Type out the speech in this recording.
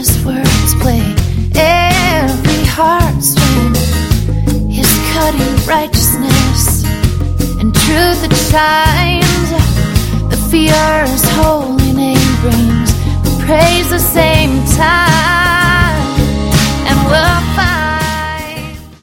his words play every heartstring. His cutting righteousness and truth that shines. The fears hold